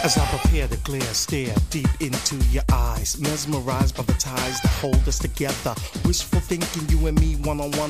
As I prepare to glare, stare deep into your eyes, mesmerized by the ties that hold us together. Wishful thinking, you and me one on one